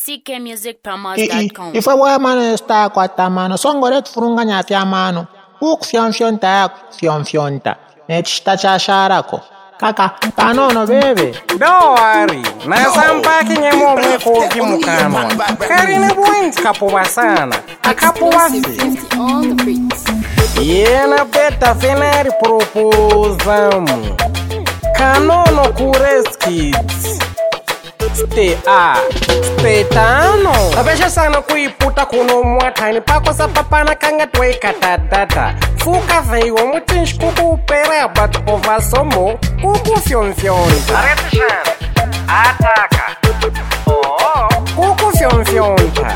ckmusicpromos.com. If I were man star kwata mano songo ret furunga nyafya mano uk fyonfyonta ya fyonfyonta nechita cha sharako kaka panono bebe Don't worry, nasampaki nyemo mweko kimukanwa karine buwinti kapuwa sana akapuwa si yena beta finari proposamu kanono kures kids Stay tano abesha sana kuiputa kuno mwatani pako sa papana kanga twei katadata fuka veiwo mutinshi kukupera but ovasomo kuku fyonfyonta aretishan ataka kuku fyonfyonta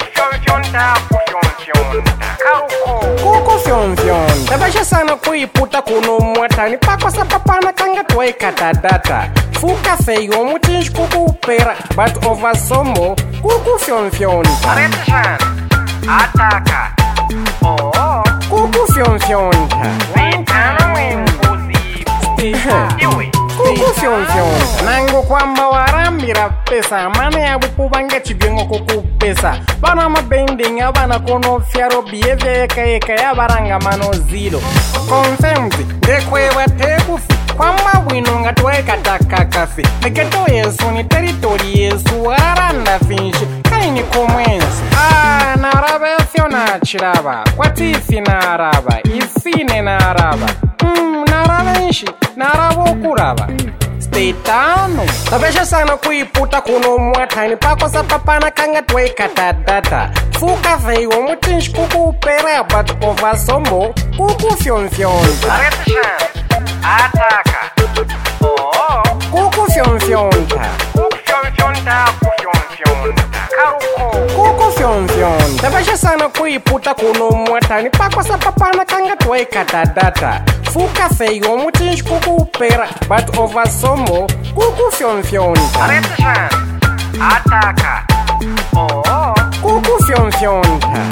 kuku fyonfyonta abesha sana kuiputa kuno mwatani pako sa papana kanga twei katadata fuka feio mutinshi kukupera but ovasomo kuku fyonfyonta aretishan ataka kuku fyonfyonta kuku fyonfyonta nango kwamba warambira pesa mane yabupubange chibyengo kukupesa bana mabending abana kono fyaro behavior eka yabaranga mano zilo confirmed ndekweba tekufi kwamba bwino nga twekataka kafe neketo yesu ni teritori yesu aranda finshi kaini komwensi naraba efyo nachiraba kwatifi naraba ifine naraba naraba enshi naraba okuraba Stay tano tabesha sana kuiputa kuno mwatani pako sa papana kanga twekatadata fuka veiwo mutinshi kukupera but ovasomo kuku fyonfyonta aretishan ataka kuku fyonfyonta kuku fyonfyonta tabasha sana kuiputa kuno mwatani pako sa papana kanga twekatadata fuka feiwo mutinshi kukupera but ovasomo kuku fyonfyonta aretishan ataka kuku fyonfyonta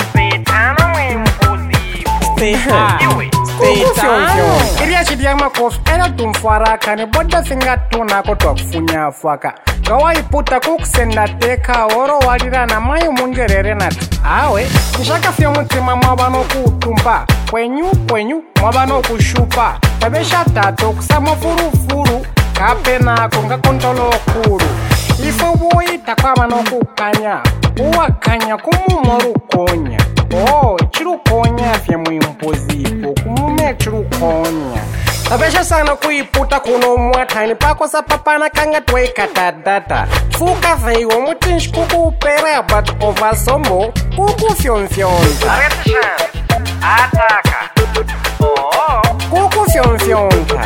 iriya chidia makofi era tumfarakane boda finga tunako twakufunyafwaka ngawaiputa kukusenda teka oro walirana mayi mungerere nati awe nshakafya mutima mwabanokutumba kwenyu mwabanokushupa tabesha tato kusama furufuru kapenako ngakontolokulu ifo buita kwabanokukanya uwakanya kumumorukonya chirukonya fye mwimpozipo kumume chirukonya tabesha sana kuiputa kuno mwatani pako sa papana kanga twekatadata fuka veiwo mutinshi kukupera but ovasomo kuku fyonfyonta aretishan ataka kuku fyonfyonta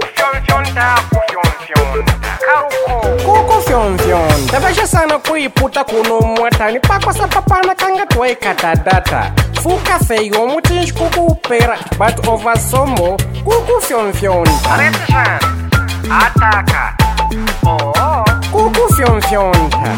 kuku fyonfyonta tabesha sana kuiputa kuno mwatani pako sa papana kanga twekatadata fuka feiwo mutinshi kukupera but ovasomo kuku fyonfyonta aretishan ataka kuku fyonfyonta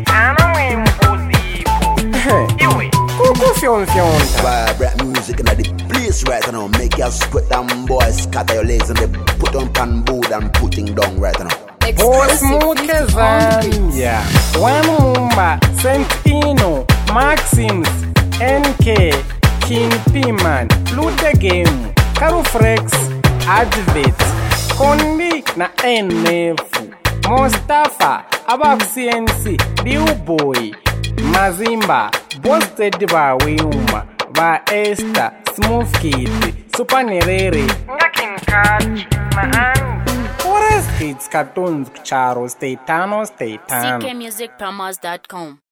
kuku fyonfyonta Vibrate music in the place right now. Make you sweat them boys, scatter your legs and they put on pan board and putting down right now. Osmuke Zambia, Wanumba, St. Ino, Maxims, NK, King Piman, Lute Game, Karufrex, Advit, Kondi na NF, Mustafa, Abab CNC, Liuboy, Mazimba, Bosted ba Wiuma, ba Esther, Smooth Kid, Super Nerere, Ngakin Catch, Maan. Forest Kids Cartoons Charo, stay tano. ckmusicpromos.com.